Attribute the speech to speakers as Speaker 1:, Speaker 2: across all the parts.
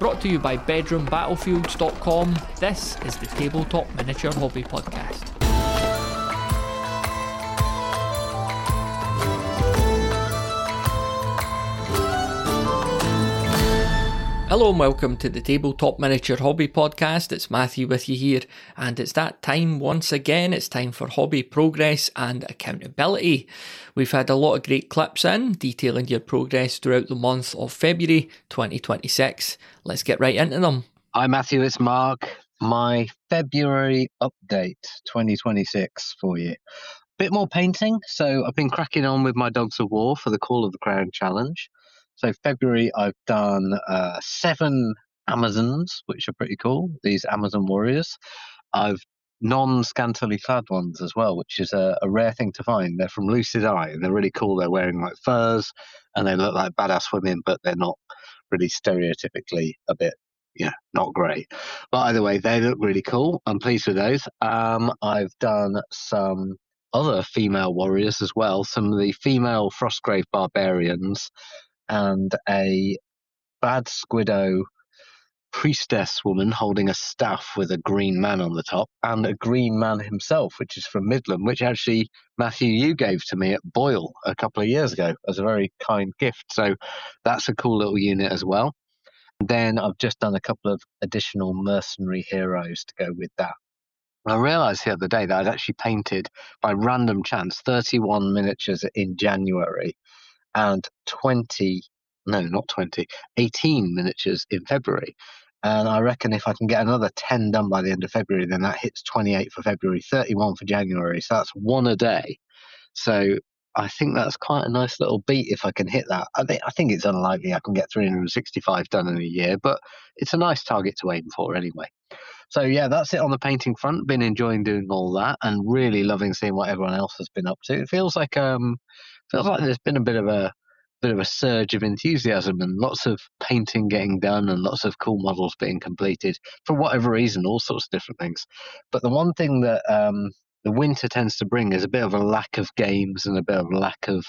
Speaker 1: Brought to you by BedroomBattlefields.com, this is the Tabletop Miniature Hobby Podcast. Hello and welcome to the Tabletop Miniature Hobby Podcast. It's Matthew with you here, and it's that time once again. It's time for hobby progress and accountability. We've had a lot of great clips in detailing your progress throughout the month of February 2026. Let's get right into them.
Speaker 2: Hi Matthew, it's Mark. My February update 2026 for you. Bit more painting, so I've been cracking on with my Dogs of War for the Call of the Crown Challenge. So February I've done 7 Amazons, which are pretty cool, these Amazon warriors. I've non-scantily clad ones as well, which is a rare thing to find. They're from Lucid Eye and they're really cool. They're wearing like furs and they look like badass women, but they're not really stereotypically a bit, not great. But either way, they look really cool. I'm pleased with those. I've done some other female warriors as well, some of the female Frostgrave barbarians, and a Bad Squiddo priestess woman holding a staff with a green man on the top, and a green man himself, which is from Midland, which actually, Matthew, you gave to me at Boyle a couple of years ago as a very kind gift. So that's a cool little unit as well. And then I've just done a couple of additional mercenary heroes to go with that. I realised the other day that I'd actually painted, by random chance, 31 miniatures in January and 18 miniatures in February. And I reckon if I can get another 10 done by the end of February, then that hits 28 for February, 31 for January. So that's one a day. So I think that's quite a nice little beat if I can hit that. I think it's unlikely I can get 365 done in a year, but it's a nice target to aim for anyway. So yeah, that's it on the painting front. Been enjoying doing all that and really loving seeing what everyone else has been up to. It feels like there's been a bit of a surge of enthusiasm and lots of painting getting done and lots of cool models being completed for whatever reason, all sorts of different things. But the one thing that the winter tends to bring is a bit of a lack of games and a bit of a lack of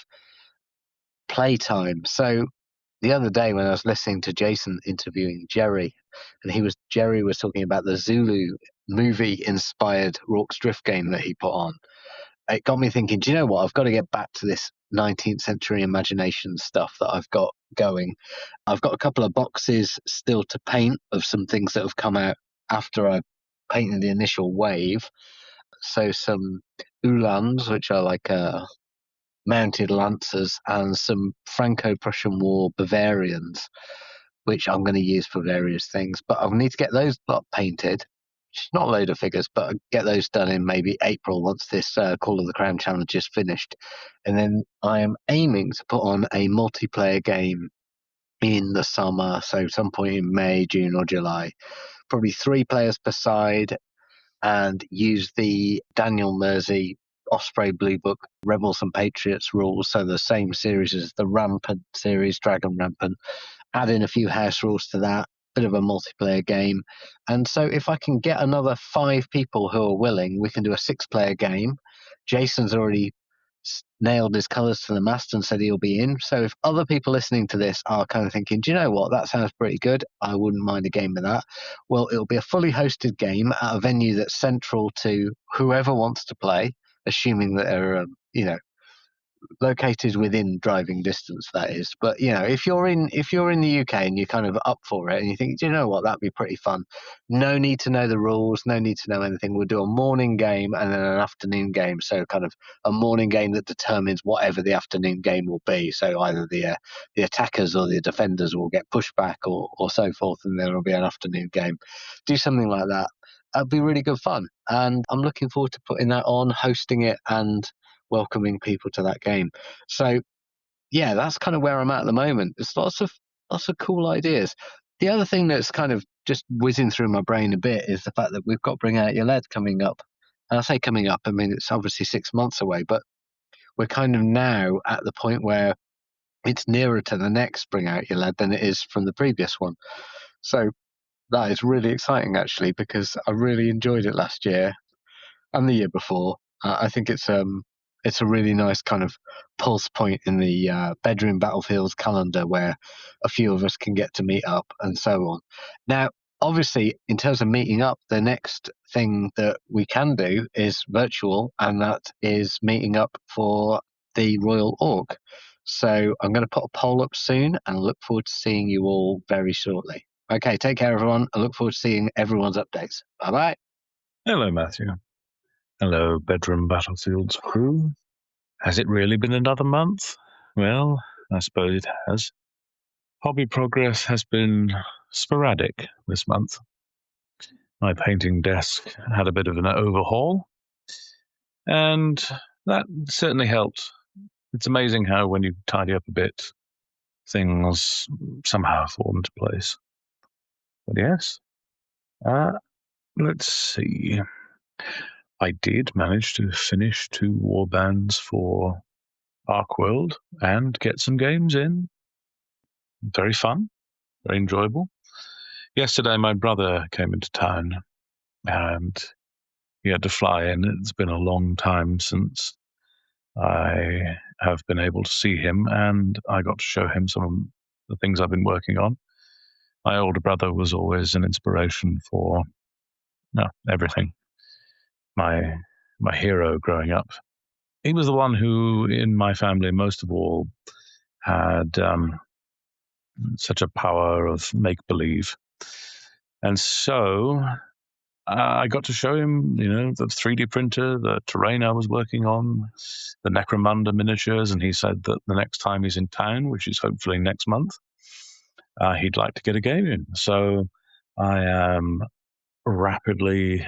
Speaker 2: playtime. So the other day when I was listening to Jason interviewing Jerry, and Jerry was talking about the Zulu movie-inspired Rorke's Drift game that he put on, it got me thinking, do you know what? I've got to get back to this 19th century imagination stuff that I've got going. I've got a couple of boxes still to paint of some things that have come out after I painted the initial wave. So some Uhlans, which are like mounted lancers, and some Franco-Prussian War Bavarians, which I'm going to use for various things. But I'll need to get those painted. Not a load of figures, but I'll get those done in maybe April once this Call of the Crown Challenge is finished. And then I am aiming to put on a multiplayer game in the summer, so some point in May, June or July. Probably 3 players per side, and use the Daniel Mersey Osprey Blue Book Rebels and Patriots rules, so the same series as the Rampant series, Dragon Rampant. Add in a few house rules to that, bit of a multiplayer game. And so if I can get another 5 people who are willing, we can do a 6-player game. Jason's already nailed his colours to the mast and said he'll be in. So if other people listening to this are kind of thinking, do you know what, that sounds pretty good, I wouldn't mind a game of that. Well, it'll be a fully hosted game at a venue that's central to whoever wants to play, assuming that they're, located within driving distance, that is. But if you're in the UK and you're kind of up for it and you think, do you know what, that'd be pretty fun, no need to know the rules, no need to know anything. We'll do a morning game and then an afternoon game, so kind of a morning game that determines whatever the afternoon game will be. So either the attackers or the defenders will get pushed back or so forth, and then there'll be an afternoon game. Do something like that. That'd be really good fun, and I'm looking forward to putting that on, hosting it, and welcoming people to that game. So yeah, that's kind of where I'm at the moment. There's lots of cool ideas. The other thing that's kind of just whizzing through my brain a bit is the fact that we've got Bring Out Your Lead coming up. And I say coming up, I mean it's obviously 6 months away, but we're kind of now at the point where it's nearer to the next Bring Out Your Lead than it is from the previous one. So that is really exciting actually, because I really enjoyed it last year and the year before. I think it's It's a really nice kind of pulse point in the bedroom battlefields calendar where a few of us can get to meet up and so on. Now, obviously, in terms of meeting up, the next thing that we can do is virtual, and that is meeting up for the Royal Orc. So I'm going to put a poll up soon, and I look forward to seeing you all very shortly. Okay, take care, everyone. I look forward to seeing everyone's updates. Bye-bye.
Speaker 3: Hello, Matthew. Hello, Bedroom Battlefields crew. Has it really been another month? Well, I suppose it has. Hobby progress has been sporadic this month. My painting desk had a bit of an overhaul, and that certainly helped. It's amazing how when you tidy up a bit, things somehow fall into place. But yes, let's see. I did manage to finish 2 warbands for Arkworld and get some games in. Very fun, very enjoyable. Yesterday, my brother came into town, and he had to fly in. It's been a long time since I have been able to see him, and I got to show him some of the things I've been working on. My older brother was always an inspiration for everything. My hero growing up. He was the one who, in my family, most of all, had such a power of make-believe. And so I got to show him, the 3D printer, the terrain I was working on, the Necromunda miniatures, and he said that the next time he's in town, which is hopefully next month, he'd like to get a game in. So I am rapidly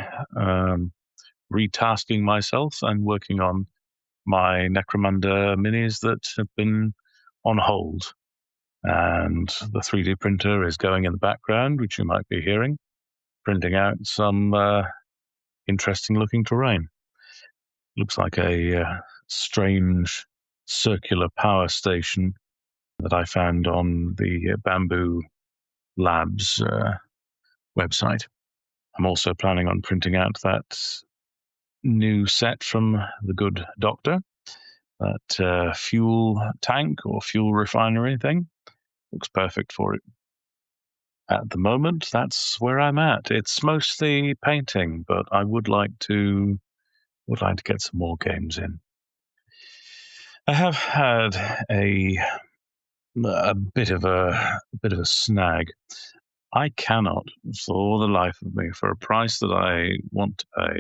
Speaker 3: retasking myself and working on my Necromunda minis that have been on hold. And the 3D printer is going in the background, which you might be hearing, printing out some interesting looking terrain. Looks like a strange circular power station that I found on the Bamboo Labs website. I'm also planning on printing out that new set from the Good Doctor, that fuel tank or fuel refinery thing. Looks perfect for it. At the moment, that's where I'm at. It's mostly painting, but I would like to get some more games in. I have had a bit of a snag. I cannot, for the life of me, for a price that I want to pay,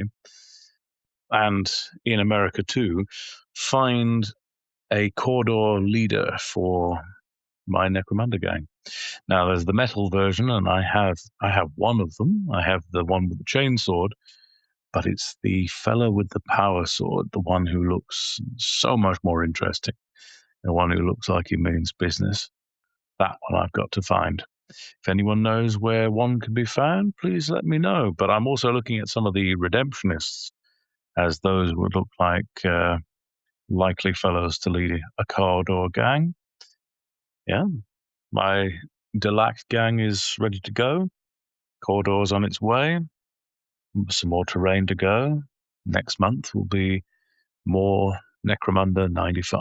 Speaker 3: and in America too, find a Cawdor leader for my Necromunda gang. Now, there's the metal version, and I have one of them. I have the one with the chainsword, but it's the fellow with the power sword, the one who looks so much more interesting, the one who looks like he means business. That one I've got to find. If anyone knows where one can be found, please let me know. But I'm also looking at some of the Redemptionists, as those would look like likely fellows to lead a Cawdor gang. Yeah, my Delac gang is ready to go. Cawdor's on its way. Some more terrain to go. Next month will be more Necromunda 95.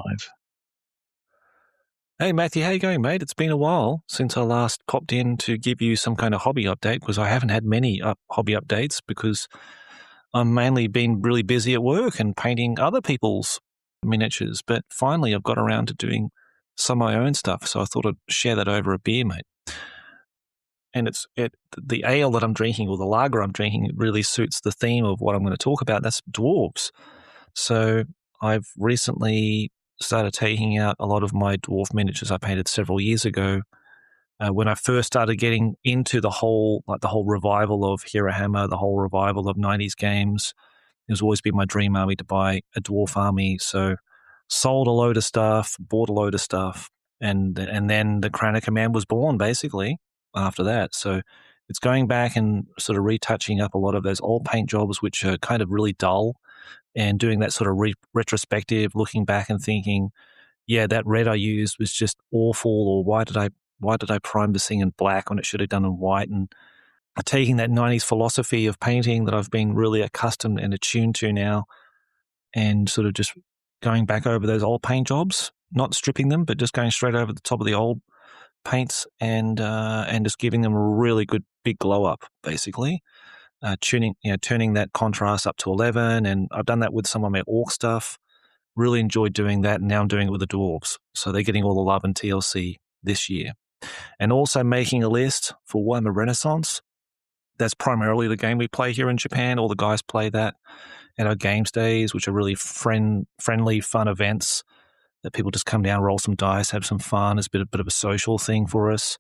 Speaker 4: Hey Matthew, how you going, mate? It's been a while since I last popped in to give you some kind of hobby update, because I haven't had many hobby updates because I've mainly been really busy at work and painting other people's miniatures. But finally I've got around to doing some of my own stuff, so I thought I'd share that over a beer, mate. And the ale that I'm drinking, or the lager I'm drinking, really suits the theme of what I'm going to talk about. That's dwarves. So I've recently started taking out a lot of my dwarf miniatures I painted several years ago. When I first started getting into the whole revival of Hero Hammer, the whole revival of 90s games, it was always been my dream army to buy a dwarf army. So sold a load of stuff, bought a load of stuff, and then the Crown of Command was born, basically, after that. So it's going back and sort of retouching up a lot of those old paint jobs, which are kind of really dull, and doing that sort of retrospective, looking back and thinking, yeah, that red I used was just awful, or why did I prime this thing in black when it should have done in white? And taking that 90s philosophy of painting that I've been really accustomed and attuned to now, and sort of just going back over those old paint jobs, not stripping them, but just going straight over the top of the old paints and just giving them a really good big glow up, basically. Turning that contrast up to 11, and I've done that with some of my orc stuff. Really enjoyed doing that, and now I'm doing it with the dwarves. So they're getting all the love and TLC this year. And also making a list for Warhammer Renaissance. That's primarily the game we play here in Japan. All the guys play that at our games days, which are really friendly, fun events that people just come down, roll some dice, have some fun. It's a bit of a social thing for us.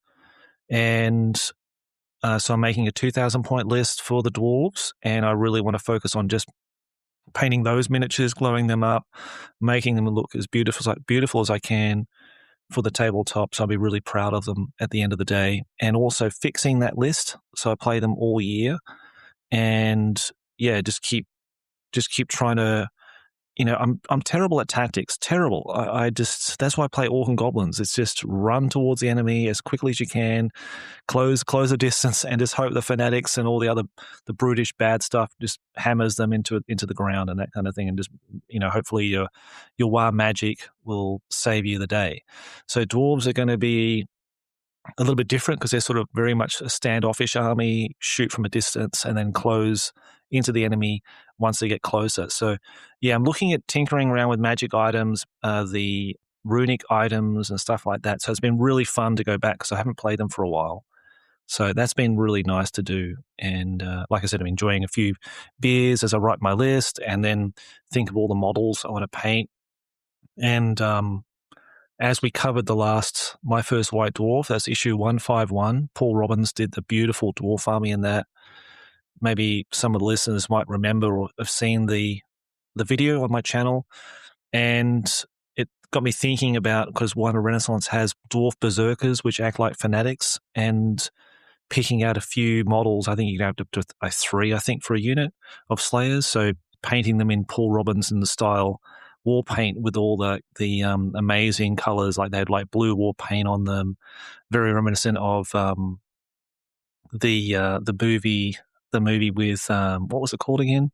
Speaker 4: And so I'm making a 2,000 point list for the dwarves, and I really want to focus on just painting those miniatures, glowing them up, making them look as beautiful as I can for the tabletop. So I'll be really proud of them at the end of the day, and also fixing that list. So I play them all year, and just keep trying to. I'm terrible at tactics. Terrible. That's why I play Orc and Goblins. It's just run towards the enemy as quickly as you can, close the distance, and just hope the fanatics and all the brutish bad stuff just hammers them into the ground and that kind of thing. And just hopefully your War magic will save you the day. So dwarves are going to be a little bit different because they're sort of very much a standoffish army, shoot from a distance and then close into the enemy once they get closer. So, I'm looking at tinkering around with magic items, the runic items and stuff like that. So it's been really fun to go back because I haven't played them for a while. So that's been really nice to do. And like I said, I'm enjoying a few beers as I write my list and then think of all the models I want to paint. And as we covered my first White Dwarf, that's issue 151. Paul Robbins did the beautiful dwarf army in that. Maybe some of the listeners might remember or have seen the video on my channel. And it got me thinking about, because Warhammer Renaissance has dwarf berserkers, which act like fanatics, and picking out a few models. I think you can have up to 3, for a unit of Slayers. So painting them in Paul Robinson style war paint with all the amazing colors, like they had like blue war paint on them, very reminiscent of the movie with what was it called again?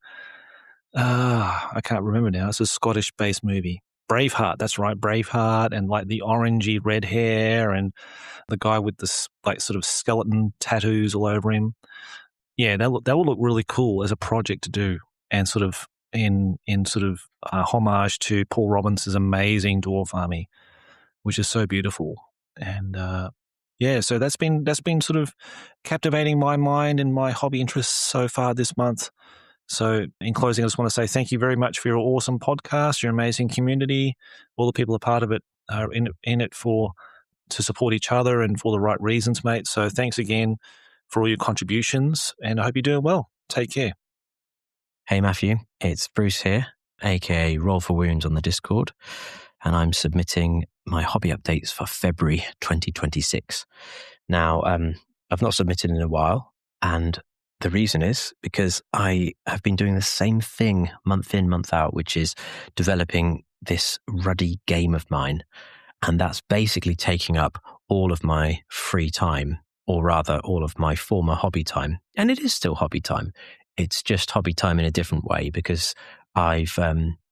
Speaker 4: I can't remember now. It's a Scottish-based movie. Braveheart, that's right, Braveheart, and like the orangey red hair and the guy with this like sort of skeleton tattoos all over him. Yeah, that will look really cool as a project to do, and sort of in homage to Paul Robinson's amazing dwarf army, which is so beautiful. And so that's been sort of captivating my mind and my hobby interests so far this month. So in closing, I just want to say thank you very much for your awesome podcast, your amazing community. All the people a part of it are in it to support each other and for the right reasons, mate. So thanks again for all your contributions, and I hope you're doing well. Take care.
Speaker 5: Hey, Matthew. It's Bruce here, aka Roll for Wounds on the Discord, and I'm submitting my hobby updates for February 2026. Now, I've not submitted in a while, and the reason is because I have been doing the same thing month in, month out, which is developing this ruddy game of mine. And that's basically taking up all of my free time, or rather all of my former hobby time. And it is still hobby time. It's just hobby time in a different way, because I've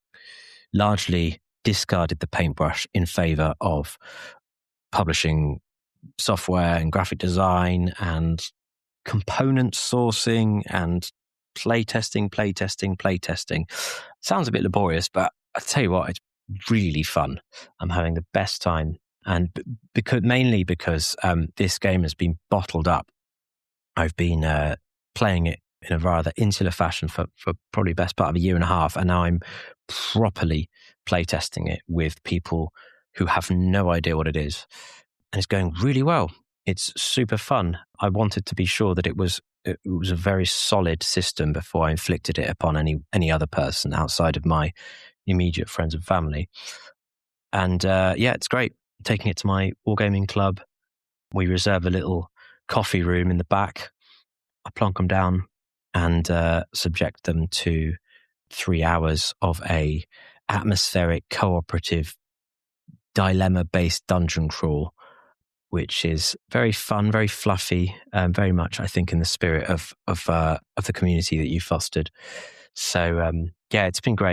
Speaker 5: largely discarded the paintbrush in favor of publishing software and graphic design and component sourcing and playtesting. Sounds a bit laborious, but I tell you what, it's really fun. I'm having the best time, and mainly because this game has been bottled up. I've been playing it in a rather insular fashion for probably the best part of a year and a half, and now I'm properly playtesting it with people who have no idea what it is, and it's going really well. It's super fun. I wanted to be sure that it was a very solid system before I inflicted it upon any other person outside of my immediate friends and family. And it's great. Taking it to my wargaming club. We reserve a little coffee room in the back. I plonk them down and subject them to 3 hours of a atmospheric, cooperative, dilemma-based dungeon crawl, which is very fun, very fluffy, very much, I think, in the spirit of the community that you fostered. So, it's been great.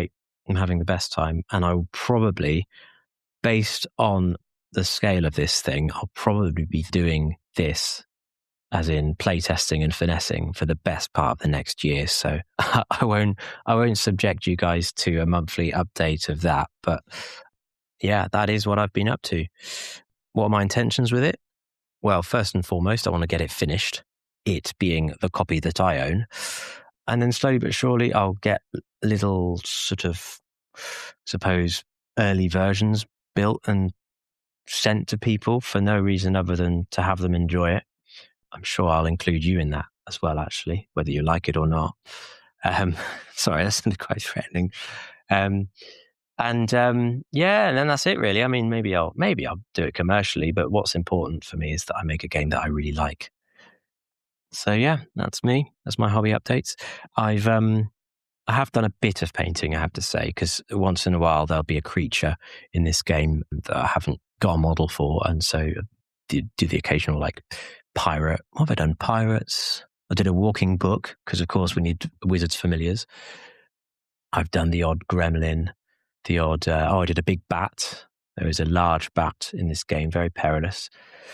Speaker 5: I'm having the best time. And I will probably, based on the scale of this thing, I'll probably be doing this as in playtesting and finessing for the best part of the next year. So I won't subject you guys to a monthly update of that. But yeah, that is what I've been up to. What are my intentions with it? Well, first and foremost, I want to get it finished, it being the copy that I own. And then slowly but surely, I'll get little sort of, suppose, early versions built and sent to people for no reason other than to have them enjoy it. I'm sure I'll include you in that as well, actually, whether you like it or not. Sorry, that's quite threatening. And then that's it, really. I mean, maybe I'll do it commercially, but what's important for me is that I make a game that I really like. So yeah, that's me. That's my hobby updates. I have done a bit of painting, I have to say, because once in a while there'll be a creature in this game that I haven't got a model for, and so do the occasional like pirate. What have I done? Pirates. I did a walking book because, of course, we need wizards familiars. I've done the odd gremlin, the odd. I did a big bat. There is a large bat in this game, very perilous.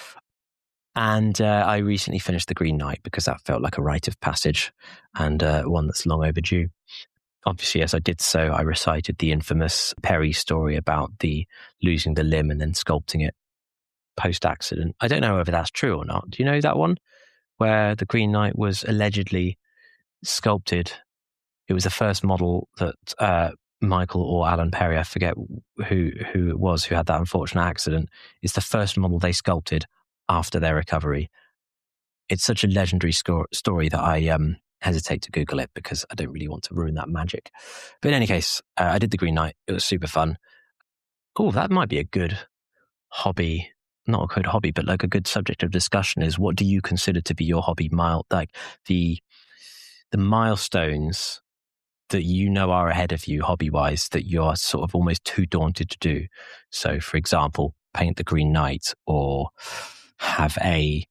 Speaker 5: And I recently finished The Green Knight because that felt like a rite of passage and one that's long overdue. Obviously, as I did so, I recited the infamous Perry story about the losing the limb and then sculpting it post-accident. I don't know whether that's true or not. Do you know that one? Where the Green Knight was allegedly sculpted. It was the first model that Michael or Alan Perry, I forget who it was who had that unfortunate accident. It's the first model they sculpted after their recovery. It's such a legendary story that I hesitate to Google it because I don't really want to ruin that magic. But in any case, I did the Green Knight. It was super fun. Oh, that might be a good hobby. Not a good hobby, but like a good subject of discussion is, what do you consider to be your hobby like the milestones that you know are ahead of you hobby-wise that you're sort of almost too daunted to do. So, for example, paint the Green Knight or have a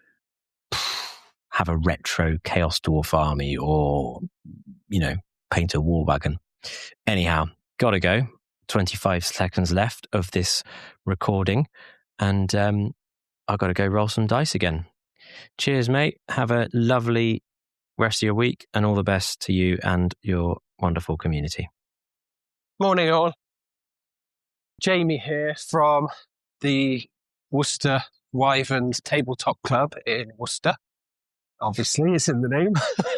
Speaker 5: retro Chaos Dwarf army or, paint a war wagon. Anyhow, gotta go. 25 seconds left of this recording. And I've got to go roll some dice again. Cheers, mate. Have a lovely rest of your week and all the best to you and your wonderful community.
Speaker 6: Morning, all. Jamie here from the Worcester Wyverns Tabletop Club in Worcester. Obviously, it's in the name.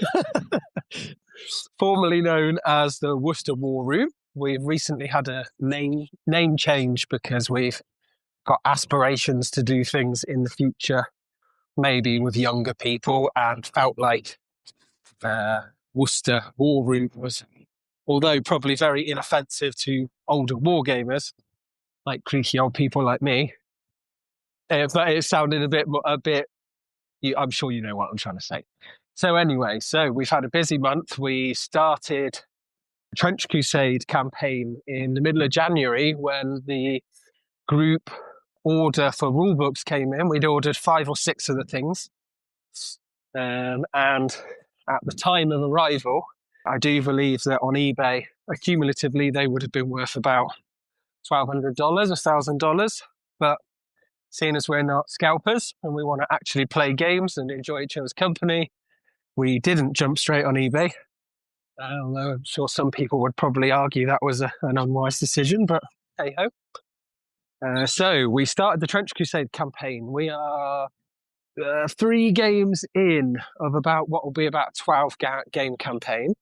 Speaker 6: Formerly known as the Worcester War Room. We've recently had a name change because we've got aspirations to do things in the future, maybe with younger people, and felt like Worcester War Room was, although probably very inoffensive to older war gamers, like creaky old people like me, but it sounded a bit. I'm sure you know what I'm trying to say. So anyway, we've had a busy month. We started the Trench Crusade campaign in the middle of January when the group order for rule books came in. We'd ordered 5 or 6 of the things. And at the time of arrival, I do believe that on eBay, accumulatively, they would have been worth about $1,200, $1,000. But seeing as we're not scalpers and we want to actually play games and enjoy each other's company, we didn't jump straight on eBay. Although I'm sure some people would probably argue that was an unwise decision, but hey-ho. So we started the Trench Crusade campaign. We are 3 games in of about what will be about a 12 game campaign.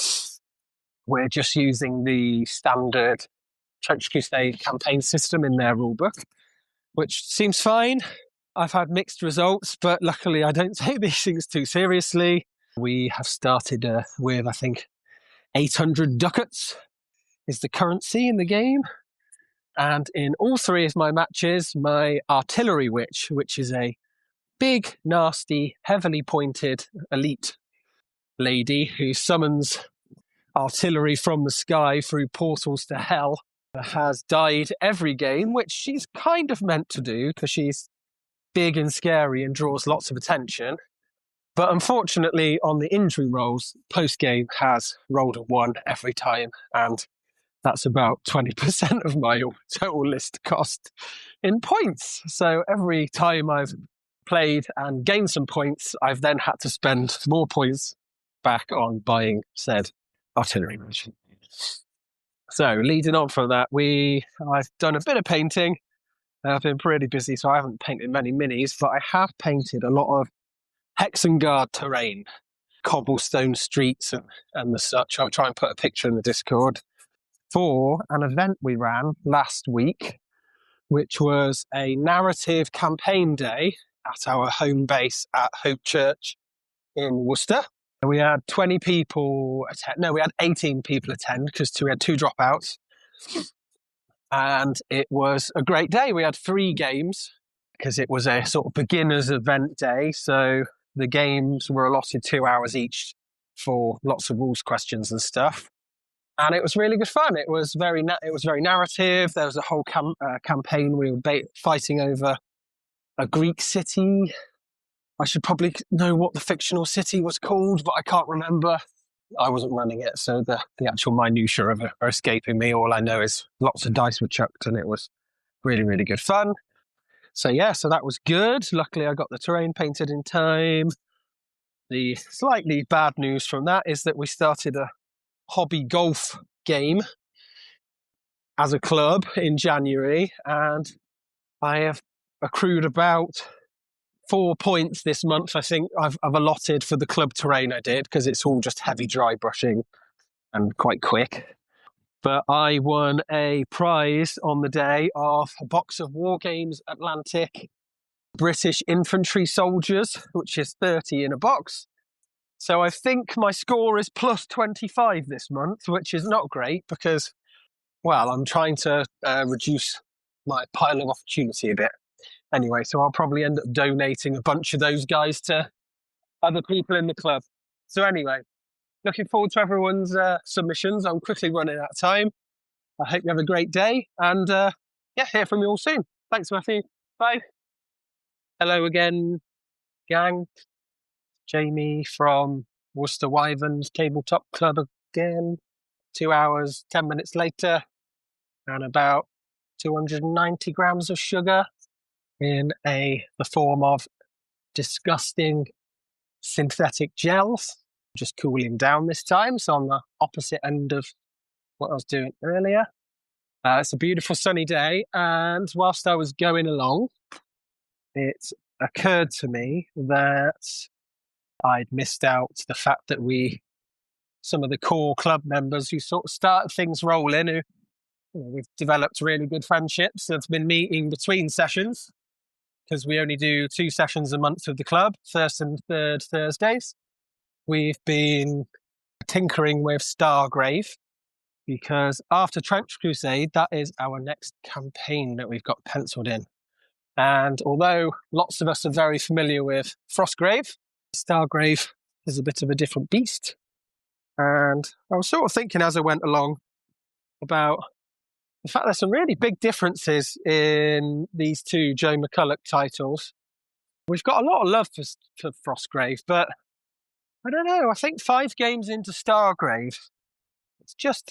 Speaker 6: We're just using the standard Trench Crusade campaign system in their rulebook, which seems fine. I've had mixed results, but luckily I don't take these things too seriously. We have started with, I think, 800 ducats is the currency in the game. And in all 3 of my matches, my artillery witch, which is a big, nasty, heavily pointed elite lady who summons artillery from the sky through portals to hell, has died every game, which she's kind of meant to do because she's big and scary and draws lots of attention. But unfortunately, on the injury rolls, post-game has rolled a 1 every time. And that's about 20% of my total list cost in points. So every time I've played and gained some points, I've then had to spend more points back on buying said artillery munition. So leading on from that, I've done a bit of painting. I've been pretty busy, so I haven't painted many minis, but I have painted a lot of Hexengard terrain, cobblestone streets and the such. I'll try and put a picture in the Discord for an event we ran last week, which was a narrative campaign day at our home base at Hope Church in Worcester. And we had 20 people attend. No, we had 18 people attend because we had 2 dropouts. And it was a great day. We had 3 games because it was a sort of beginners event day. So the games were allotted 2 hours each for lots of rules questions and stuff. And it was really good fun. It was very narrative. There was a whole campaign. We were fighting over a Greek city. I should probably know what the fictional city was called, but I can't remember. I wasn't running it, so the actual minutiae of it are escaping me. All I know is lots of dice were chucked, and it was really, really good fun. So that was good. Luckily, I got the terrain painted in time. The slightly bad news from that is that we started a hobby golf game as a club in January, and I have accrued about 4 points this month. I think I've allotted for the club terrain I did, because it's all just heavy dry brushing and quite quick. But I won a prize on the day of a box of War Games Atlantic British infantry soldiers, which is 30 in a box. So I think my score is plus 25 this month, which is not great because, well, I'm trying to reduce my pile of opportunity a bit. Anyway, so I'll probably end up donating a bunch of those guys to other people in the club. So anyway, looking forward to everyone's submissions. I'm quickly running out of time. I hope you have a great day, and hear from you all soon. Thanks, Matthew. Bye. Hello again, gang. Jamie from Worcester Wyverns Tabletop Club again. 2 hours, 10 minutes later, and about 290 grams of sugar in the form of disgusting synthetic gels. Just cooling down this time, so on the opposite end of what I was doing earlier. It's a beautiful sunny day, and whilst I was going along, it occurred to me that I'd missed out the fact that some of the core club members who sort of started things rolling, we've developed really good friendships, have been meeting between sessions, because we only do 2 sessions a month with the club, first and third Thursdays. We've been tinkering with Stargrave, because after Trench Crusade, that is our next campaign that we've got penciled in. And although lots of us are very familiar with Frostgrave, Stargrave is a bit of a different beast. And I was sort of thinking as I went along about the fact there's some really big differences in these 2 Joe McCulloch titles. We've got a lot of love for Frostgrave, but I don't know, I think 5 games into Stargrave, it's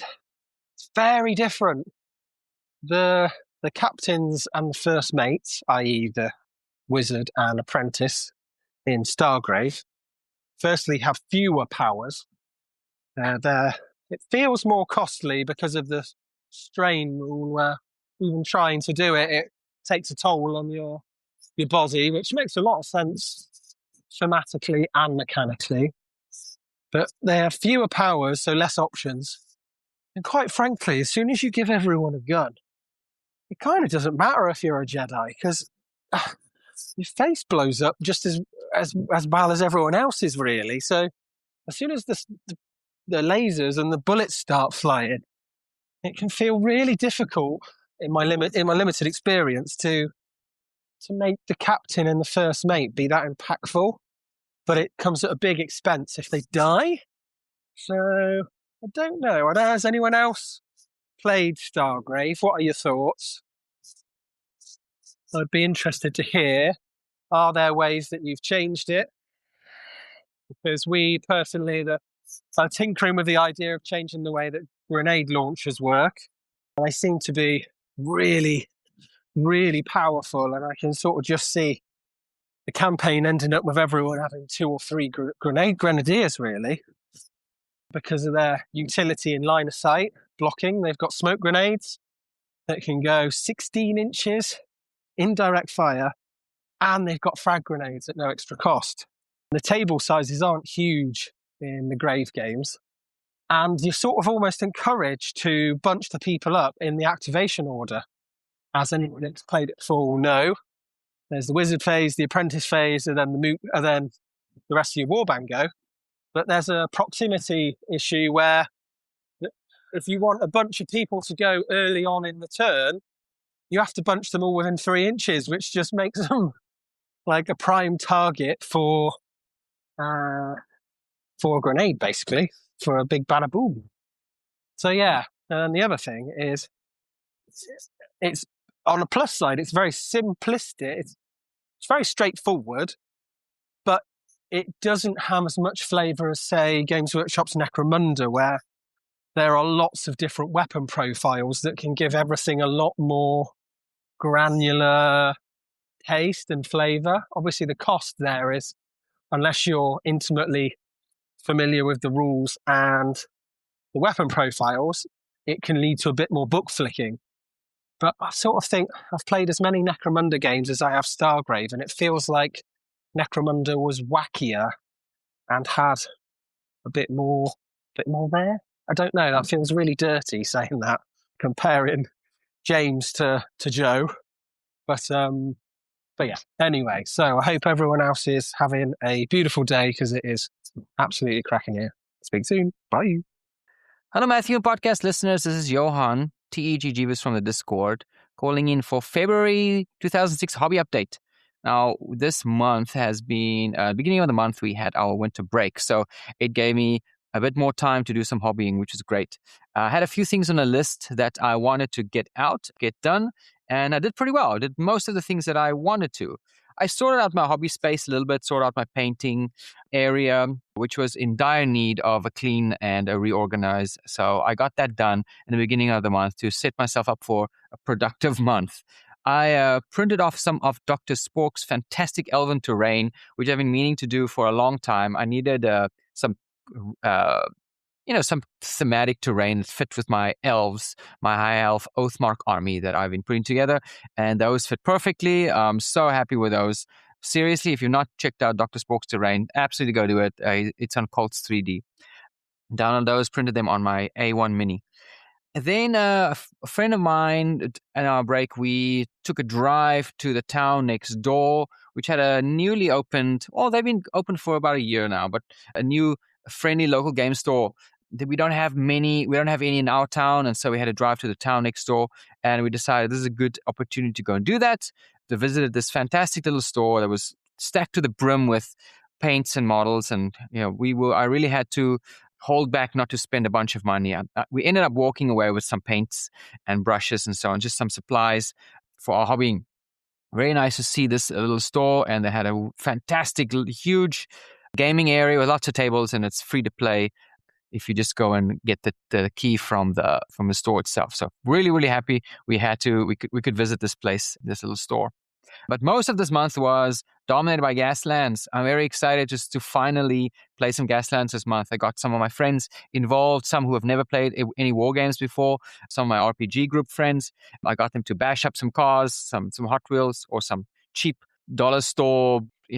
Speaker 6: very different. The captains and the first mates, i.e. the wizard and apprentice in Stargrave, firstly have fewer powers. It feels more costly because of the strain rule, where even trying to do it takes a toll on your body, which makes a lot of sense thematically and mechanically. But they have fewer powers, so less options. And quite frankly, as soon as you give everyone a gun, it kind of doesn't matter if you're a Jedi, because your face blows up just as well as everyone else's, really. So as soon as the lasers and the bullets start flying, it can feel really difficult in my limited experience to make the captain and the first mate be that impactful. But it comes at a big expense if they die. So I don't know. Has anyone else played Stargrave? What are your thoughts? I'd be interested to hear. Are there ways that you've changed it? Because we personally, the So tinkering with the idea of changing the way that grenade launchers work. They seem to be really, really powerful, and I can sort of just see the campaign ending up with everyone having 2 or 3 grenadiers, really, because of their utility in line of sight blocking. They've got smoke grenades that can go 16 inches in direct fire, and they've got frag grenades at no extra cost. The table sizes aren't huge in the Grave games, and you're sort of almost encouraged to bunch the people up in the activation order. As anyone that's played it before will know, there's the wizard phase, the apprentice phase, and then the rest of your warband go. But there's a proximity issue where if you want a bunch of people to go early on in the turn, you have to bunch them all within 3 inches, which just makes them like a prime target for a grenade, basically, for a big bada boom. So yeah, and the other thing is, it's on a plus side, it's very simplistic. It's very straightforward, but it doesn't have as much flavour as, say, Games Workshop's Necromunda, where there are lots of different weapon profiles that can give everything a lot more granular taste and flavour. Obviously, the cost there is, unless you're intimately familiar with the rules and the weapon profiles, it can lead to a bit more book flicking. But I sort of think I've played as many Necromunda games as I have Stargrave, and it feels like Necromunda was wackier and had a bit more there. I don't know, that feels really dirty saying that, comparing James to Joe. But yeah, anyway, so I hope everyone else is having a beautiful day, because it is absolutely cracking here. Speak soon. Bye.
Speaker 7: Hello, Matthew podcast listeners. This is Johan, TEG Jeeves from the Discord, calling in for February 2006 hobby update. Now, this month has been, beginning of the month, we had our winter break. So it gave me a bit more time to do some hobbying, which is great. I had a few things on a list that I wanted to get done, and I did pretty well. I did most of the things that I wanted to. I sorted out my hobby space a little bit, sorted out my painting area, which was in dire need of a clean and a reorganize. So I got that done in the beginning of the month to set myself up for a productive month. I printed off some of Dr. Spork's fantastic elven terrain, which I've been meaning to do for a long time. I needed some thematic terrain that fit with my elves, my high elf Oathmark army that I've been putting together, and those fit perfectly. I'm so happy with those. Seriously, if you've not checked out Dr. Spork's terrain, absolutely go do it. It's on Colts 3D. Download those, printed them on my A1 Mini. Then a friend of mine, on our break, we took a drive to the town next door, which had a newly opened, they've been open for about a year now, but a new friendly local game store. We don't have any in our town, and so we had to drive to the town next door, and we decided this is a good opportunity to go and do that. We visited this fantastic little store that was stacked to the brim with paints and models, and I really had to hold back not to spend a bunch of money. We ended up walking away with some paints and brushes and so on, just some supplies for our hobbying. Very nice to see this little store, and they had a fantastic, huge gaming area with lots of tables, and it's free to play if you just go and get the key from the store itself. So really, really happy we could visit this place, this little store. But most of this month was dominated by Gaslands. I'm very excited just to finally play some Gaslands this month. I got some of my friends involved, some who have never played any war games before, some of my RPG group friends. I got them to bash up some cars, some Hot Wheels, or some cheap dollar store,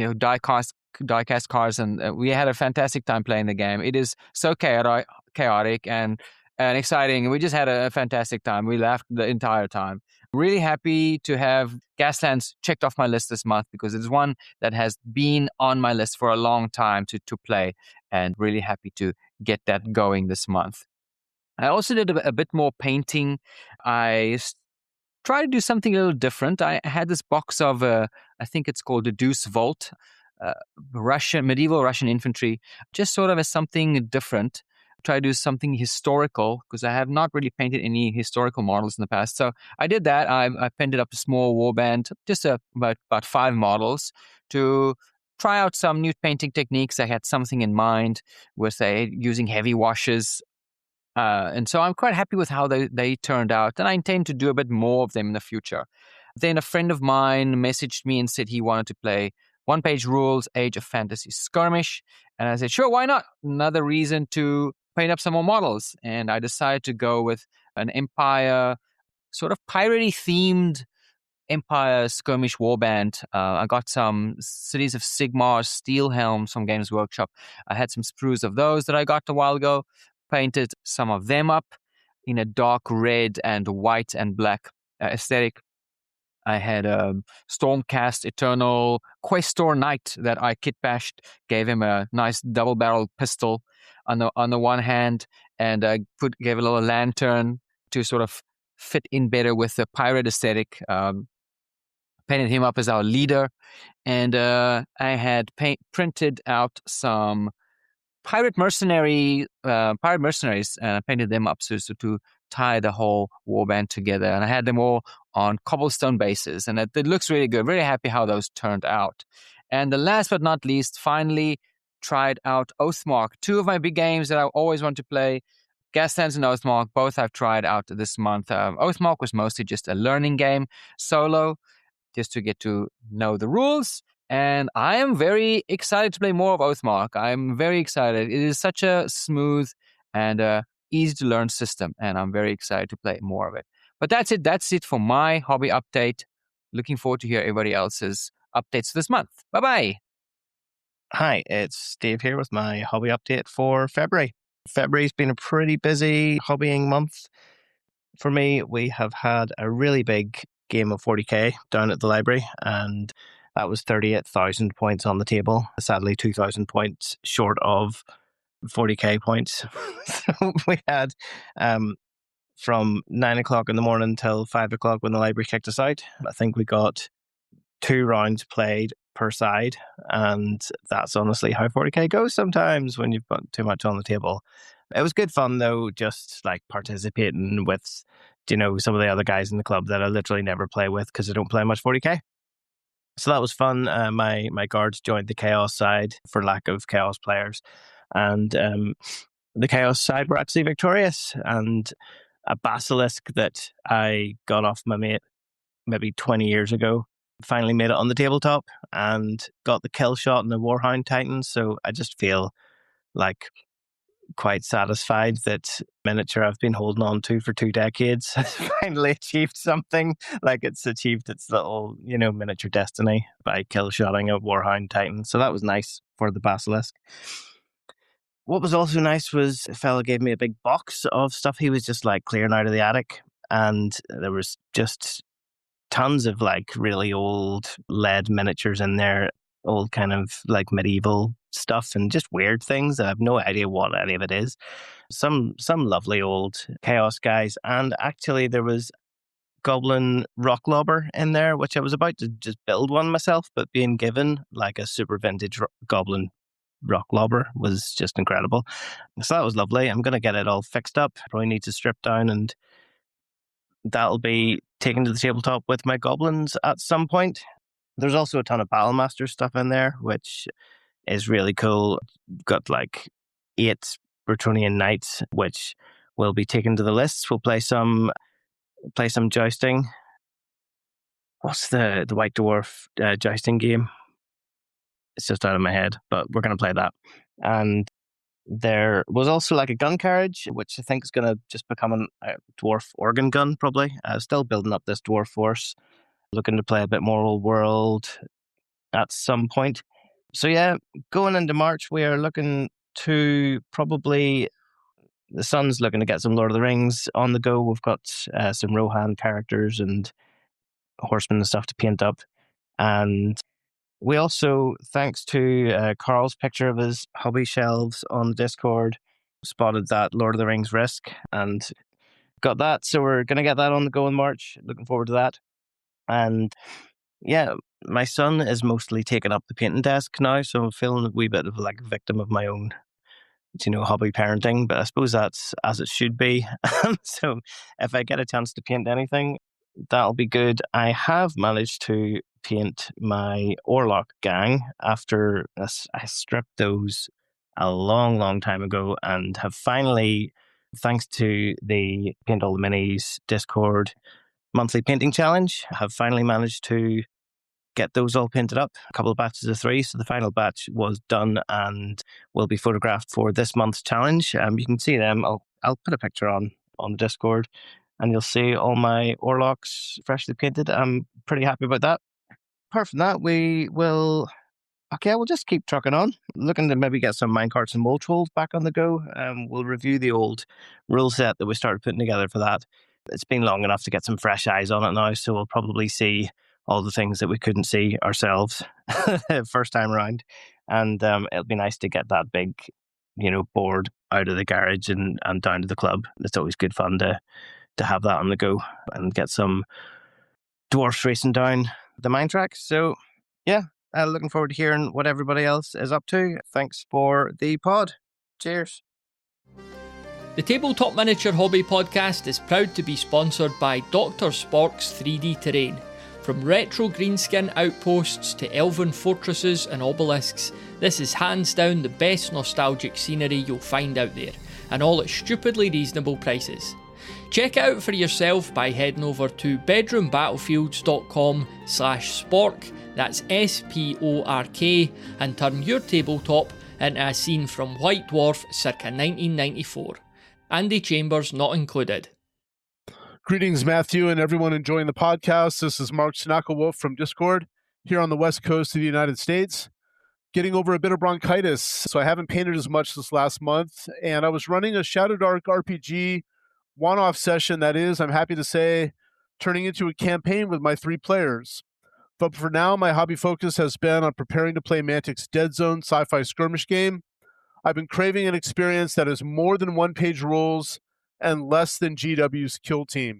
Speaker 7: die-cast cars, and we had a fantastic time playing the game. It is so chaotic and exciting. We just had a fantastic time. We laughed the entire time. Really happy to have Gaslands checked off my list this month, because it's one that has been on my list for a long time to play, and really happy to get that going this month. I also did a bit more painting. I tried to do something a little different. I had this box of, I think it's called the Deuce Vault, medieval Russian infantry, just sort of as something different. Try to do something historical, because I have not really painted any historical models in the past. So I did that. I painted up a small warband, just about 5 models, to try out some new painting techniques. I had something in mind with using heavy washes. And so I'm quite happy with how they turned out. And I intend to do a bit more of them in the future. Then a friend of mine messaged me and said he wanted to play one-page rules, Age of Fantasy Skirmish. And I said, sure, why not? Another reason to paint up some more models. And I decided to go with an Empire, sort of piratey themed Empire skirmish warband. I got some Cities of Sigmar steel helms from Games Workshop. I had some sprues of those that I got a while ago. Painted some of them up in a dark red and white and black aesthetic. I had a Stormcast Eternal Questor Knight that I kit bashed, gave him a nice double-barreled pistol on the one hand, and gave a little lantern to sort of fit in better with the pirate aesthetic. Painted him up as our leader, and I had printed out some pirate mercenaries, and I painted them up so to tie the whole warband together. And I had them all on cobblestone bases, and it looks really good. Very happy how those turned out. And the last but not least, finally tried out Oathmark, two of my big games that I always want to play. Gaslands and Oathmark, both I've tried out this month. Oathmark was mostly just a learning game, solo, just to get to know the rules. And I am very excited to play more of Oathmark. I'm very excited. It is such a smooth and easy to learn system, and I'm very excited to play more of it. But that's it. That's it for my hobby update. Looking forward to hear everybody else's updates this month. Bye-bye.
Speaker 8: Hi, it's Dave here with my hobby update for February. February's been a pretty busy hobbying month for me. We have had a really big game of 40k down at the library, and that was 38,000 points on the table. Sadly, 2,000 points short of 40k points. So we had from 9 o'clock in the morning till 5 o'clock when the library kicked us out. I think we got 2 rounds played per side, and that's honestly how 40k goes sometimes when you've got too much on the table. It was good fun though, just like participating with, some of the other guys in the club that I literally never play with because I don't play much 40k. So that was fun. My guards joined the Chaos side for lack of Chaos players, and the Chaos side were actually victorious. And a Basilisk that I got off my mate maybe 20 years ago finally made it on the tabletop and got the kill shot in the Warhound Titan. So I just feel like quite satisfied that miniature I've been holding on to for 2 decades has finally achieved something. Like it's achieved its little, miniature destiny by kill shotting a Warhound Titan. So that was nice for the Basilisk. What was also nice was a fellow gave me a big box of stuff he was just like clearing out of the attic, and there was just tons of like really old lead miniatures in there, old kind of like medieval stuff and just weird things. I have no idea what any of it is. Some lovely old Chaos guys, and actually there was Goblin Rock Lobber in there, which I was about to just build one myself, but being given like a super vintage Goblin Rock Lobber was just incredible. So that was lovely. I'm going to get it all fixed up. Probably need to strip down, and that'll be taken to the tabletop with my goblins at some point. There's also a ton of Battlemaster stuff in there, which is really cool. Got like 8 Bretonnian Knights, which will be taken to the lists. We'll play some jousting. What's the White Dwarf jousting game? It's just out of my head, but we're going to play that. And there was also like a gun carriage, which I think is going to just become a dwarf organ gun, probably. Still building up this dwarf force. Looking to play a bit more old world at some point. So yeah, going into March, we are looking to probably... The Sun's looking to get some Lord of the Rings on the go. We've got some Rohan characters and horsemen and stuff to paint up. And we also, thanks to Carl's picture of his hobby shelves on the Discord, spotted that Lord of the Rings Risk and got that. So we're going to get that on the go in March. Looking forward to that. And yeah, my son is mostly taking up the painting desk now, so I'm feeling a wee bit of like a victim of my own, hobby parenting, but I suppose that's as it should be. So if I get a chance to paint anything, that'll be good. I have managed to paint my Orlok gang after I stripped those a long, long time ago, and have finally, thanks to the Paint All the Minis Discord monthly painting challenge, have finally managed to get those all painted up, a couple of batches of 3. So the final batch was done and will be photographed for this month's challenge. You can see them. I'll put a picture on the Discord, and you'll see all my Orloks freshly painted. I'm pretty happy about that. Apart from that, we'll just keep trucking on, looking to maybe get some minecarts and mulch holes back on the go. We'll review the old rule set that we started putting together for that. It's been long enough to get some fresh eyes on it now, so we'll probably see all the things that we couldn't see ourselves first time around. And it'll be nice to get that big, board out of the garage and down to the club. It's always good fun to have that on the go and get some dwarfs racing down the mine track. So, yeah, looking forward to hearing what everybody else is up to. Thanks for the pod. Cheers.
Speaker 1: The Tabletop Miniature Hobby Podcast is proud to be sponsored by Dr. Spork's 3D Terrain. From retro greenskin outposts to elven fortresses and obelisks, this is hands down the best nostalgic scenery you'll find out there, and all at stupidly reasonable prices. Check it out for yourself by heading over to bedroombattlefields.com/spork, that's SPORK, and turn your tabletop into a scene from White Dwarf circa 1994. Andy Chambers not included.
Speaker 9: Greetings, Matthew, and everyone enjoying the podcast. This is Mark Snacklewolf from Discord, here on the west coast of the United States, getting over a bit of bronchitis, so I haven't painted as much this last month, and I was running a Shadow Dark RPG one-off session that is, I'm happy to say, turning into a campaign with my 3 players. But for now, my hobby focus has been on preparing to play Mantic's Dead Zone sci-fi skirmish game. I've been craving an experience that has more than one-page rules and less than GW's Kill Team.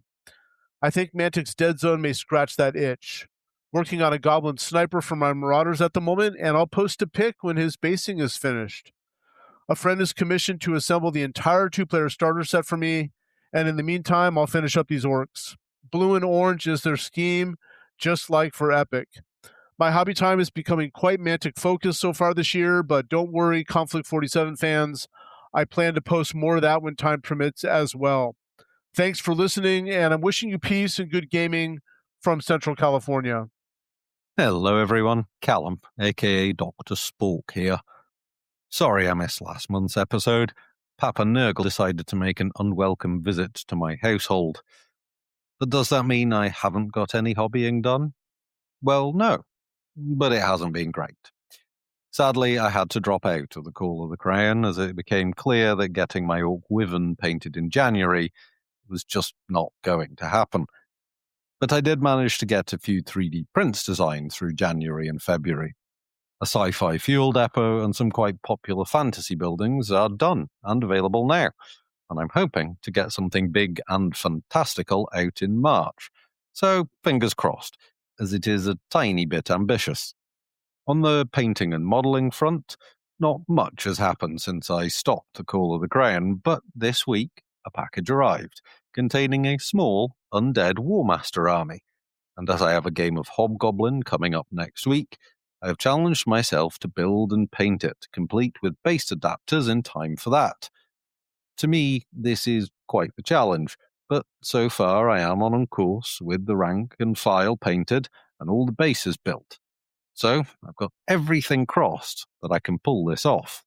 Speaker 9: I think Mantic's Dead Zone may scratch that itch. Working on a Goblin Sniper for my Marauders at the moment, and I'll post a pic when his basing is finished. A friend is commissioned to assemble the entire 2-player starter set for me, and in the meantime, I'll finish up these orcs. Blue and orange is their scheme, just like for Epic. My hobby time is becoming quite Mantic focused so far this year, but don't worry, Conflict 47 fans. I plan to post more of that when time permits as well. Thanks for listening, and I'm wishing you peace and good gaming from Central California.
Speaker 10: Hello, everyone. Callum, a.k.a. Dr. Spork here. Sorry I missed last month's episode. Papa Nurgle decided to make an unwelcome visit to my household. But does that mean I haven't got any hobbying done? Well, no, but it hasn't been great. Sadly, I had to drop out of the Call of the Crown as it became clear that getting my Orc Wyvern painted in January was just not going to happen. But I did manage to get a few 3D prints designed through January and February. A sci-fi fuel depot and some quite popular fantasy buildings are done and available now, and I'm hoping to get something big and fantastical out in March. So, fingers crossed, as it is a tiny bit ambitious. On the painting and modelling front, not much has happened since I stopped the Call of the Crown, but this week a package arrived, containing a small, undead Warmaster army, and as I have a game of Hobgoblin coming up next week, I have challenged myself to build and paint it, complete with base adapters in time for that. To me, this is quite the challenge, but so far I am on course with the rank and file painted and all the bases built. So I've got everything crossed that I can pull this off.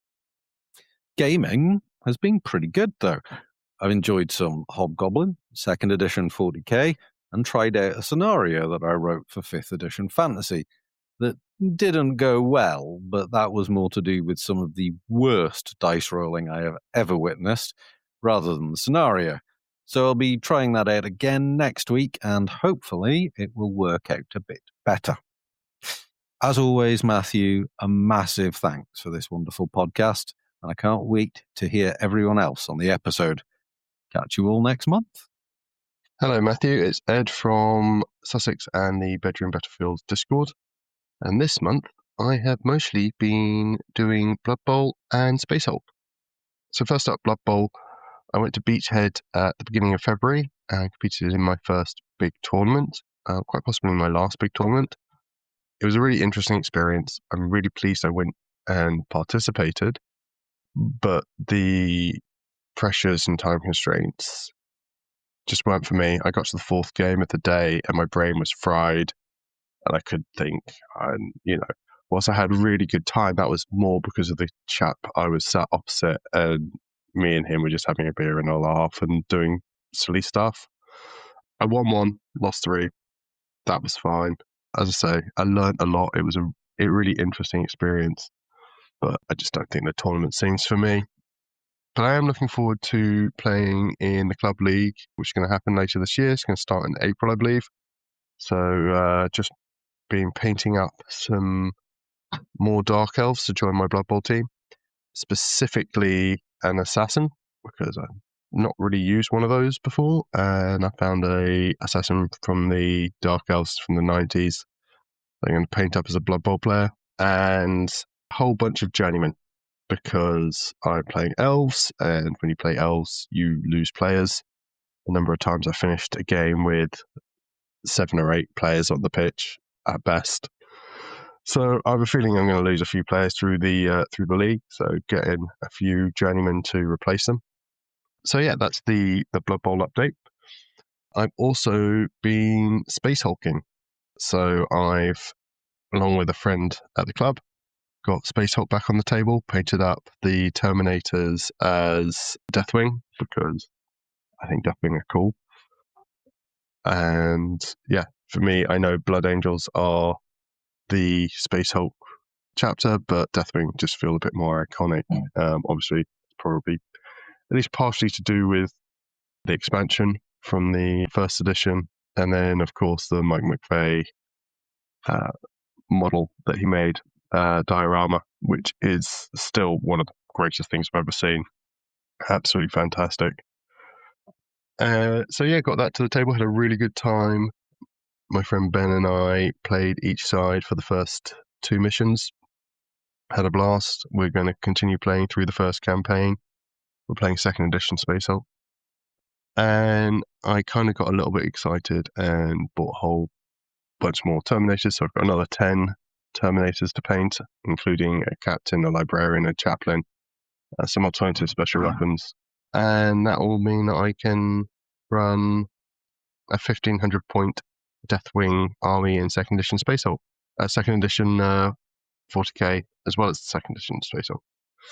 Speaker 10: Gaming has been pretty good though. I've enjoyed some Hobgoblin, 2nd edition 40k, and tried out a scenario that I wrote for 5th edition Fantasy that didn't go well, but that was more to do with some of the worst dice rolling I have ever witnessed, rather than the scenario. So I'll be trying that out again next week, and hopefully it will work out a bit better. As always, Matthew, a massive thanks for this wonderful podcast, and I can't wait to hear everyone else on the episode. Catch you all next month.
Speaker 11: Hello, Matthew. It's Ed from Sussex and the Bedroom Battlefields Discord. And this month, I have mostly been doing Blood Bowl and Space Hulk. So first up, Blood Bowl. I went to Beachhead at the beginning of February and competed in my first big tournament, quite possibly my last big tournament. It was a really interesting experience. I'm really pleased I went and participated, but the pressures and time constraints just weren't for me. I got to the fourth game of the day and my brain was fried and I could think. And, whilst I had a really good time, that was more because of the chap I was sat opposite, and me and him were just having a beer and a laugh and doing silly stuff. I won 1, lost 3. That was fine. As I say, I learned a lot. It was a really interesting experience, but I just don't think the tournament scene's for me. But I am looking forward to playing in the Club League, which is going to happen later this year. It's going to start in April, I believe. So just been painting up some more Dark Elves to join my Blood Bowl team, specifically an Assassin, because I've not really used one of those before, and I found a Assassin from the Dark Elves from the 90s. I'm going to paint up as a Blood Bowl player, and a whole bunch of Journeymen, because I'm playing Elves, and when you play Elves, you lose players. A number of times I finished a game with 7 or 8 players on the pitch at best. So I have a feeling I'm going to lose a few players through the league, so get in a few Journeymen to replace them. So yeah, that's the Blood Bowl update. I've also been space hulking. So I've, along with a friend at the club, got Space Hulk back on the table, painted up the Terminators as Deathwing, because I think Deathwing are cool. And yeah, for me, I know Blood Angels are the Space Hulk chapter, but Deathwing just feel a bit more iconic. Obviously, probably at least partially to do with the expansion from the first edition, and then of course the Mike McVeigh model that he made, diorama, which is still one of the greatest things I've ever seen. Absolutely fantastic. So yeah, got that to the table, had a really good time. My friend Ben and I played each side for the first 2 missions. Had a blast. We're going to continue playing through the first campaign. We're playing 2nd edition Space Hulk. And I kind of got a little bit excited and bought a whole bunch more Terminators. So I've got another 10 Terminators to paint, including a captain, a librarian, a chaplain, some alternative special weapons. And that will mean that I can run a 1,500 point Deathwing army in 2nd edition Space Hulk. 2nd edition 40k, as well as the 2nd edition Space Hulk.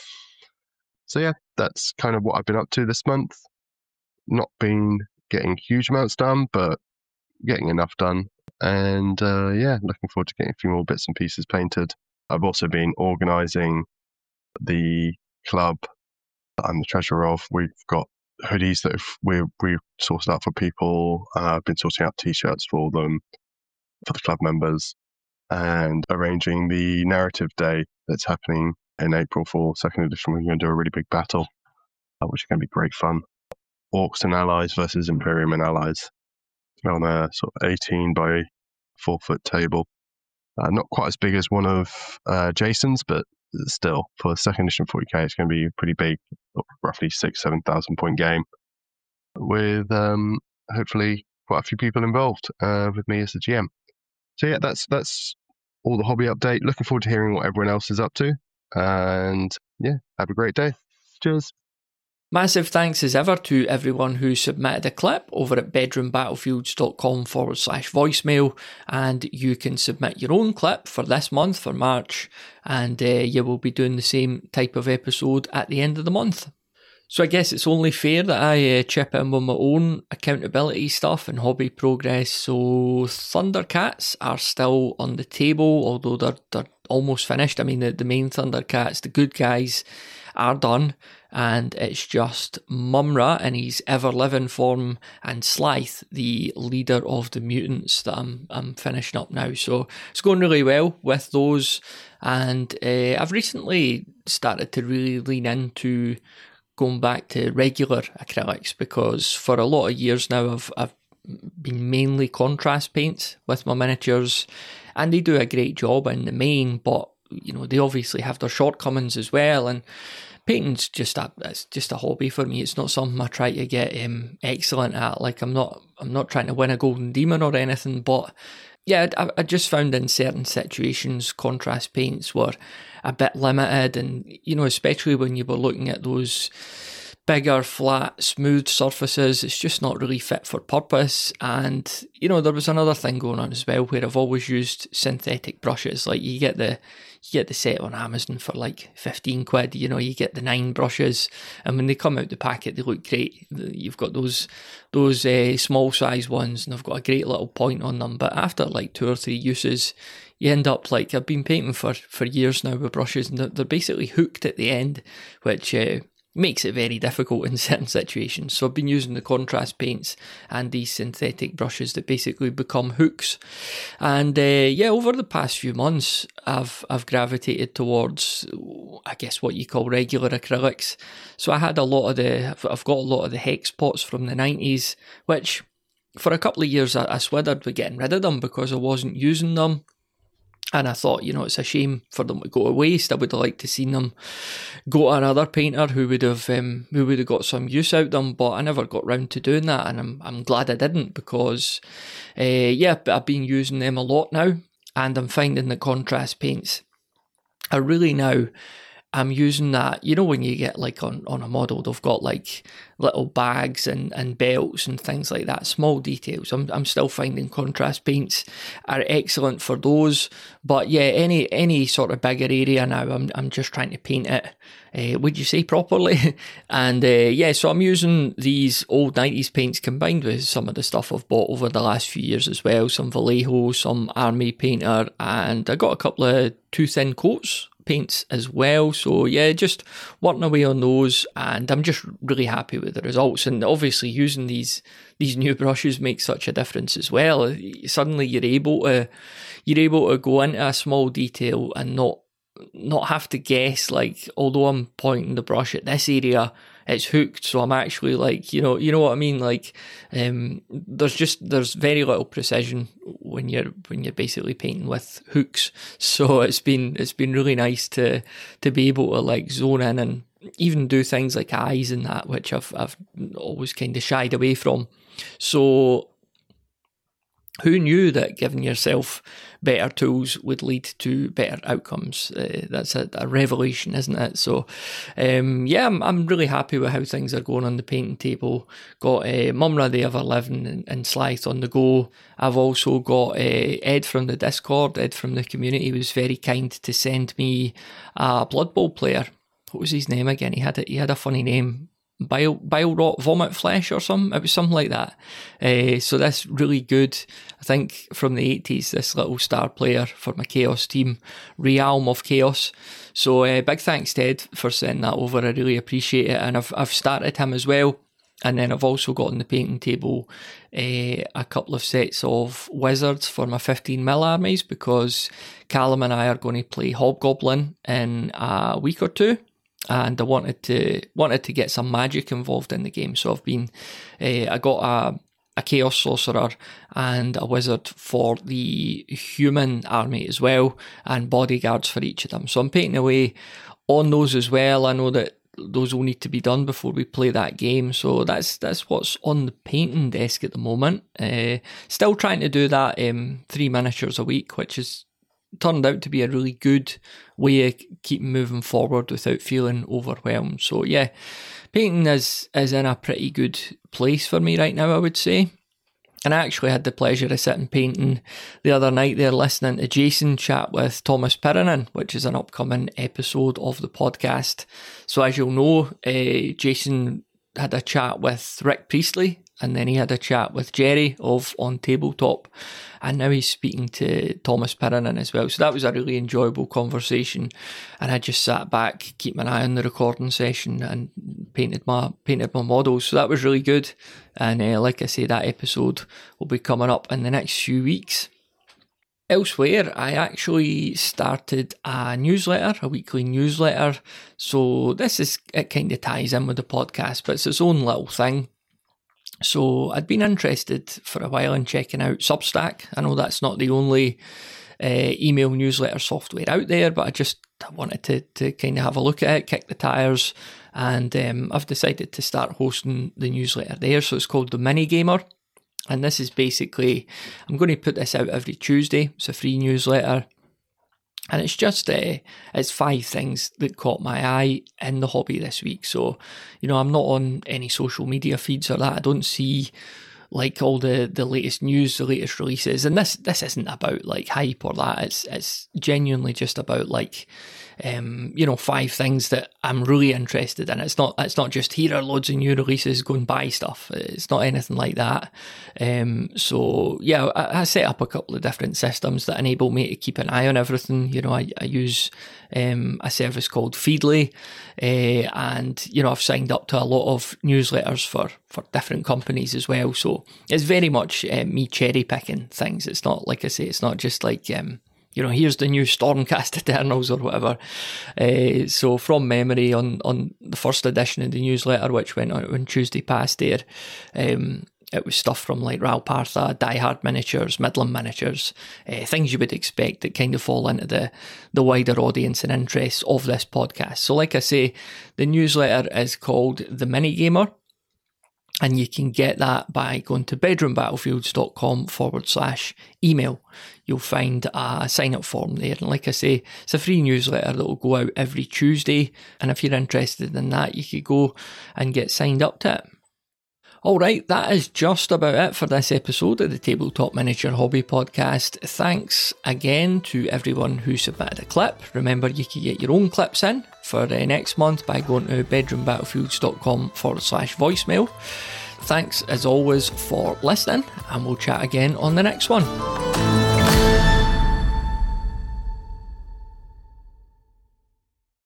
Speaker 11: So yeah, that's kind of what I've been up to this month. Not been getting huge amounts done, but getting enough done. And yeah, looking forward to getting a few more bits and pieces painted. I've also been organising the club that I'm the treasurer of. We've got hoodies that we've sorted out for people. I've been sorting out t-shirts for them, for the club members, and arranging the narrative day that's happening in April for 2nd edition. We're going to do a really big battle, which is going to be great fun. Orcs and Allies versus Imperium and Allies on a sort of 18 by 4 foot table. Not quite as big as one of Jason's, but still, for 2nd edition 40k, it's going to be a pretty big, roughly 6,000-7,000 point game, with hopefully quite a few people involved, with me as the GM. So yeah, that's all the hobby update. Looking forward to hearing what everyone else is up to, and yeah, have a great day. Cheers.
Speaker 1: Massive thanks as ever to everyone who submitted a clip over at bedroombattlefields.com/voicemail, and you can submit your own clip for this month, for March, and you will be doing the same type of episode at the end of the month. So I guess it's only fair that I chip in with my own accountability stuff and hobby progress. So Thundercats are still on the table, although they're almost finished. I mean, the main Thundercats, the good guys, are done, and it's just Mumra in his ever-living form and Slythe, the leader of the mutants, that I'm finishing up now. So it's going really well with those, and I've recently started to really lean into going back to regular acrylics, because for a lot of years now I've been mainly contrast paints with my miniatures, and they do a great job in the main, but you know, they obviously have their shortcomings as well, and painting's it's just a hobby for me. It's not something I try to get excellent at. Like I'm not trying to win a golden demon or anything, but yeah, I just found in certain situations contrast paints were a bit limited, and especially when you were looking at those bigger, flat, smooth surfaces, it's just not really fit for purpose. And there was another thing going on as well, where I've always used synthetic brushes. Like you get the set on Amazon for like 15 quid. You get the 9 brushes, and when they come out the packet, they look great. You've got those small size ones, and they've got a great little point on them. But after like 2 or 3 uses, you end up like, I've been painting for years now with brushes, and they're basically hooked at the end, which makes it very difficult in certain situations. So I've been using the contrast paints and these synthetic brushes that basically become hooks. And over the past few months, I've gravitated towards, I guess, what you call regular acrylics. So I've got a lot of the hex pots from the 90s, which for a couple of years I swithered with getting rid of them because I wasn't using them. And I thought, it's a shame for them to go to waste. I would have liked to seen them go to another painter who would have got some use out of them. But I never got round to doing that, and I'm glad I didn't, because I've been using them a lot now, and I'm finding the contrast paints are really now. I'm using that, when you get like on a model, they've got like little bags and belts and things like that, small details. I'm still finding contrast paints are excellent for those. But yeah, any sort of bigger area now, I'm just trying to paint it, would you say, properly? And so I'm using these old 90s paints combined with some of the stuff I've bought over the last few years as well. Some Vallejo, some Army Painter, and I got a couple of too thin coats paints as well. So yeah, just working away on those, and I'm just really happy with the results. And obviously using these new brushes makes such a difference as well. Suddenly you're able to go into a small detail and not have to guess, like, although I'm pointing the brush at this area, it's hooked, so I'm actually like, you know what I mean? Like, there's very little precision when you're basically painting with hooks. So it's been really nice to be able to like zone in and even do things like eyes and that, which I've always kind of shied away from. So who knew that giving yourself better tools would lead to better outcomes? That's a revelation, isn't it? So, I'm really happy with how things are going on the painting table. Got Mumra the Ever Living and Slythe on the go. I've also got Ed from the Discord, Ed from the community, was very kind to send me a Blood Bowl player. What was his name again? He had a funny name. Bile Rot Vomit Flesh or something. It was something like that. So that's really good. I think from the 80s, this little star player for my Chaos team, Realm of Chaos. So big thanks to Ed for sending that over. I really appreciate it. And I've started him as well. And then I've also got on the painting table a couple of sets of wizards for my 15mm armies, because Callum and I are going to play Hobgoblin in a week or two. And I wanted to get some magic involved in the game, so I got a Chaos Sorcerer and a Wizard for the human army as well, and bodyguards for each of them. So I'm painting away on those as well. I know that those will need to be done before we play that game, so that's what's on the painting desk at the moment. Still trying to do that 3 miniatures a week, which is turned out to be a really good way of keeping moving forward without feeling overwhelmed. So yeah, painting is in a pretty good place for me right now, I would say. And I actually had the pleasure of sitting painting the other night there, listening to Jason chat with Thomas Pirinen, which is an upcoming episode of the podcast. So as you'll know, Jason had a chat with Rick Priestley, and then he had a chat with Jerry of On Tabletop, and now he's speaking to Thomas Pirinen as well. So that was a really enjoyable conversation, and I just sat back, keep an eye on the recording session, and painted my models. So that was really good. And like I say, that episode will be coming up in the next few weeks. Elsewhere, I actually started a newsletter, a weekly newsletter. So it kind of ties in with the podcast, but it's its own little thing. So I'd been interested for a while in checking out Substack. I know that's not the only email newsletter software out there, but I wanted to kind of have a look at it, kick the tires, and I've decided to start hosting the newsletter there. So it's called The Mini Gamer, and this is basically, I'm going to put this out every Tuesday. It's a free newsletter, and it's just it's 5 things that caught my eye in the hobby this week. So, I'm not on any social media feeds or that. I don't see like all the latest news, the latest releases, and this isn't about like hype or that. It's genuinely just about like 5 things that I'm really interested in. It's not just here are loads of new releases, go and buy stuff. It's not anything like that. So yeah, I set up a couple of different systems that enable me to keep an eye on everything. I use a service called Feedly, and I've signed up to a lot of newsletters for different companies as well. So it's very much me cherry picking things. It's not, like I say, it's not just like here's the new Stormcast Eternals or whatever. So from memory, on the first edition of the newsletter, which went out on Tuesday past there, it was stuff from like Ral Partha, Die Hard miniatures, Midland miniatures, things you would expect that kind of fall into the wider audience and interests of this podcast. So like I say, the newsletter is called The Mini Gamer, and you can get that by going to bedroombattlefields.com/email. You'll find a sign-up form there. And like I say, it's a free newsletter that will go out every Tuesday. And if you're interested in that, you could go and get signed up to it. All right, that is just about it for this episode of the Tabletop Miniature Hobby Podcast. Thanks again to everyone who submitted a clip. Remember, you can get your own clips in for next month by going to bedroombattlefields.com/voicemail. Thanks as always for listening, and we'll chat again on the next one.